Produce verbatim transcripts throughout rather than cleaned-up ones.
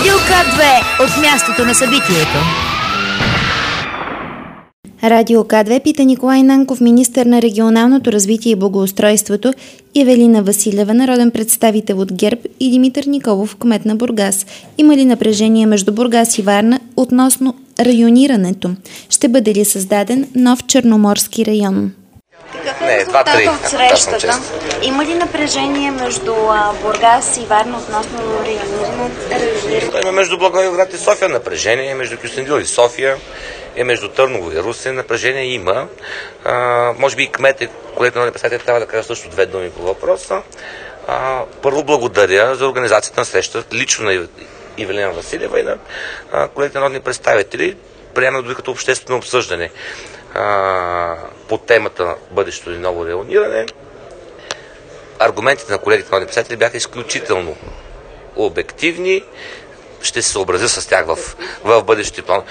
Радио К две от мястото на събитието. Радио К две пита Николай Нанков, министър на регионалното развитие и благоустройството, Ивелина Василева, народен представител от ГЕРБ, и Димитър Николов, кмет на Бургас. Има ли напрежение между Бургас и Варна относно районирането? Ще бъде ли създаден нов черноморски район? Какъв е резултат от срещата? Има ли напрежение между а, Бургас и Варна относно районирането? Има между Благоевград и София напрежение, между Кюстендил и София, е между Търново и Русе. Напрежение има. А, може би и кмет, колегите народни представители трябва да кажа също две думи по въпроса. А, първо благодаря за организацията на срещата, лично на Ивелина Василева и на а, колегите народни представители. Приемах дори като обществено обсъждане а, по темата бъдещето и ново райониране. Аргументите на колегите народни представители бяха изключително обективни. Ще се съобразя с тях в, в бъдещия план.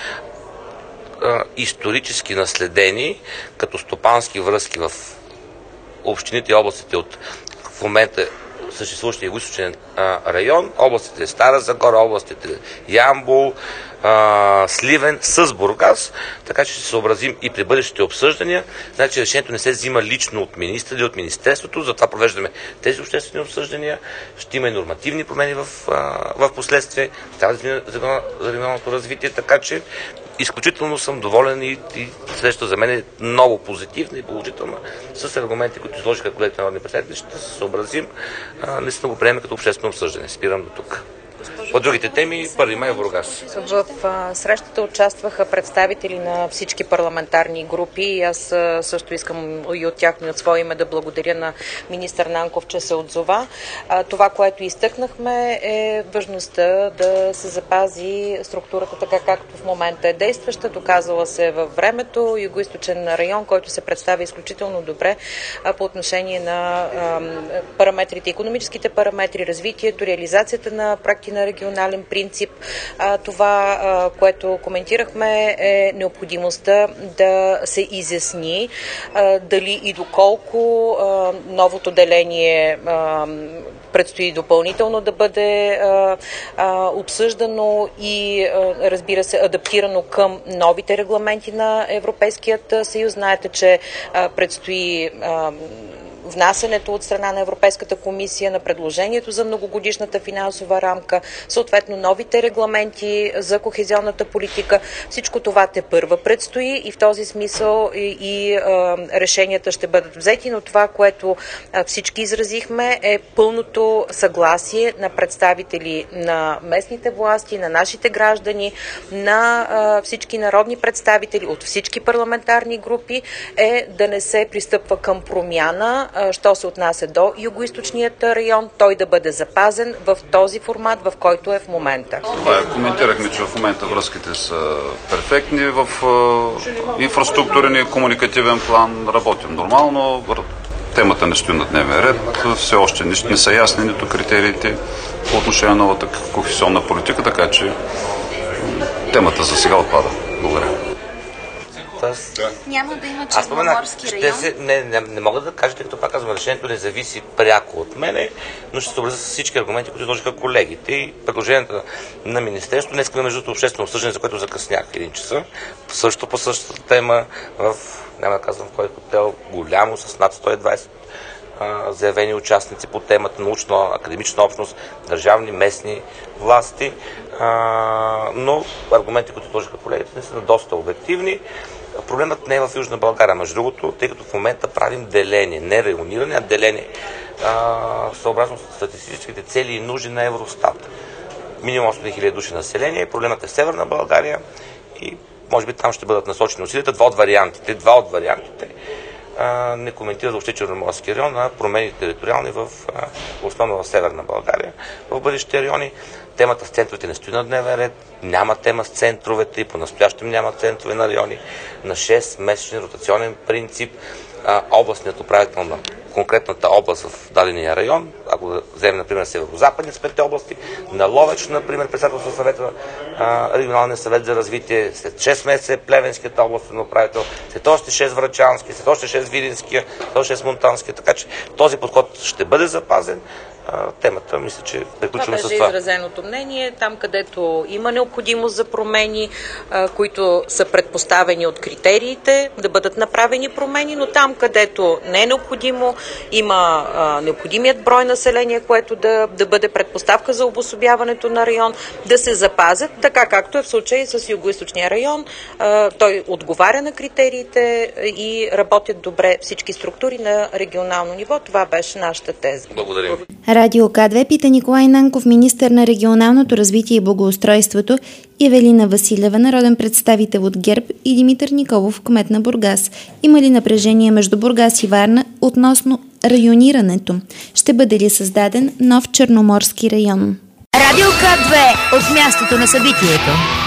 А, исторически наследени като стопански връзки в общините и областите от в момента съществуващия югоизточен район, областите Стара Загора, областите Ямбол, а, Сливен с Бургас, така че ще се съобразим и при бъдещите обсъждания. Значи решението не се взима лично от министра или от министерството, затова провеждаме тези обществени обсъждания. Ще има и нормативни промени в, а, в последствие. Трябва да измина за регионалното развитие, така че изключително съм доволен и, и среща за мен е много позитивна и положителна с аргументи, които изложиха колегите народни представители. Ще се съобразим. А, наистина го приемем като обществено обсъждане. Спирам до тук. По другите теми, първи май в Бургас. В а, срещата участваха представители на всички парламентарни групи и аз а, също искам и от тях, и от свое име да благодаря на министър Нанков, че се отзова. А, това, което изтъкнахме, е важността да се запази структурата така, както в момента е действаща, доказала се във времето, югоизточен район, който се представя изключително добре а, по отношение на а, параметрите, икономическите параметри, развитието, реализацията на проекти на регионален принцип. Това, което коментирахме, е необходимостта да се изясни дали и доколко новото деление предстои допълнително да бъде обсъждано и, разбира се, адаптирано към новите регламенти на Европейският съюз. Знаете, че предстои внасянето от страна на Европейската комисия на предложението за многогодишната финансова рамка, съответно новите регламенти за кохезионната политика. Всичко това тепърва предстои и в този смисъл и, и а, решенията ще бъдат взети, но това, което а, всички изразихме, е пълното съгласие на представители на местните власти, на нашите граждани, на а, всички народни представители от всички парламентарни групи, е да не се пристъпва към промяна, що се отнася до югоизточният район, той да бъде запазен в този формат, в който е в момента. Това е, коментирахме, че в момента връзките са перфектни в е, инфраструктурен и комуникативен план, работим нормално, темата не стои на дневен ред, все още не, не са ясни нито критериите по отношение на новата кохезионна политика, така че темата за сега отпада. Благодаря. Аз... Няма да има черноморски район. Се, не, не, не мога да кажа, тъй като пак казвам, решението не зависи пряко от мене, но ще се образя с всички аргументи, които изложиха колегите и предложенията на Министерството. Днес има между обществено обсъждане, за което закъснях един часа. Също по същата тема в, няма да казвам в кой хотел, голямо, с над сто и двадесет а, заявени участници по темата научна, академична общност, държавни, местни власти. А, но аргументи, които изложиха колегите, не са доста обективни. Проблемът не е в Южна България, между другото, тъй като в момента правим деление, не райониране, а деление а, съобразно статистическите цели и нужди на Евростат. Минимум осемдесет хиляди души население, проблемът е в Северна България и може би там ще бъдат насочени усилията. Два от вариантите, два от вариантите а, не коментира въобще Черноморски район, а промени териториални в, а, основно в Северна България. В бъдещите райони темата с центровете не стои на дневен ред, няма тема с центровете и по-настоящем няма центрове на райони. На шест месечен ротационен принцип а, областният управител на конкретната област в дадения район, ако да вземем, например, северо-западни с петте области, на Ловеч, например, председателство съвета на регионалния съвет за развитие, след шест месеца Плевенският областен управител, след още шест Врачански, след още шест Видинския, след още шест Монтанския, така че този подход ще бъде запазен. темата, мисля, че приключваме с това. това. Беше изразеното мнение. Там, където има необходимост за промени, които са предпоставени от критериите, да бъдат направени промени, но там, където не е необходимо, има необходимият брой население, което да, да бъде предпоставка за обособяването на район, да се запазят, така както е в случай с Югоизточния район. Той отговаря на критериите и работят добре всички структури на регионално ниво. Това беше нашата теза. Благодарим. Радио К две пита Николай Нанков, министър на регионалното развитие и благоустройството, Ивелина Василева, народен представител от ГЕРБ, и Димитър Николов, кмет на Бургас. Има ли напрежение между Бургас и Варна относно районирането? Ще бъде ли създаден нов Черноморски район? Радио К две от мястото на събитието.